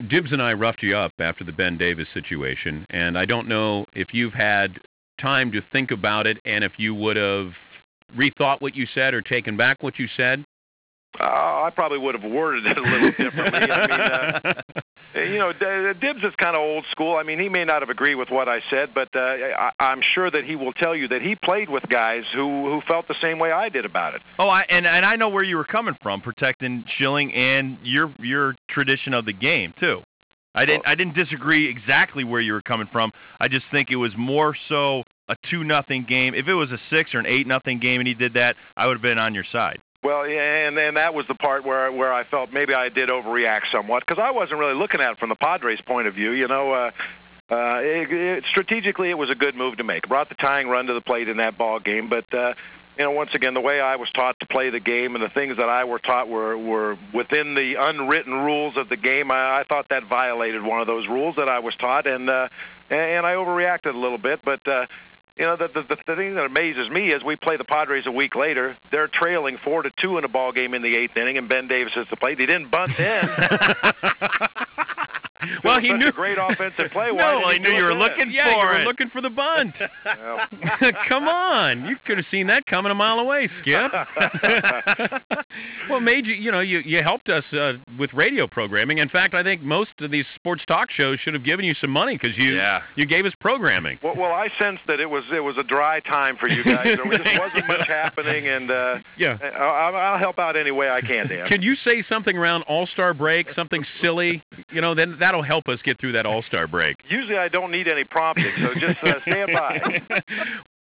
Dibs and I roughed you up after the Ben Davis situation, and I don't know if you've had time to think about it and if you would have rethought what you said or taken back what you said. I probably would have worded it a little differently. Dibs is kind of old school. I mean, he may not have agreed with what I said, but I'm sure that he will tell you that he played with guys who felt the same way I did about it. Oh, and I know where you were coming from, protecting Schilling and your tradition of the game too. I didn't disagree exactly where you were coming from. I just think it was more so a 2-0 game. If it was a 6 or an 8-0 game and he did that, I would have been on your side. Well, yeah, and that was the part where I felt maybe I did overreact somewhat because I wasn't really looking at it from the Padres' point of view. Strategically, it was a good move to make. It brought the tying run to the plate in that ball game, but once again, the way I was taught to play the game and the things that I were taught were within the unwritten rules of the game. I thought that violated one of those rules that I was taught, and I overreacted a little bit, but. The thing that amazes me is we play the Padres a week later. They're trailing 4-2 in a ball game in the 8th inning, and Ben Davis is the plate. He didn't bunt in. Well, he knew a great offensive play. He knew you were looking for it. You were looking for the bunt. Come on, you could have seen that coming a mile away, Skip. Well, Major, you helped us with radio programming. In fact, I think most of these sports talk shows should have given you some money because you gave us programming. Well, I sensed that it was a dry time for you guys. There just wasn't much happening, and I'll help out any way I can, Dan. Can you say something around All-Star break, something silly? Then that'll help us get through that All-Star break. Usually I don't need any prompting, so just stand by.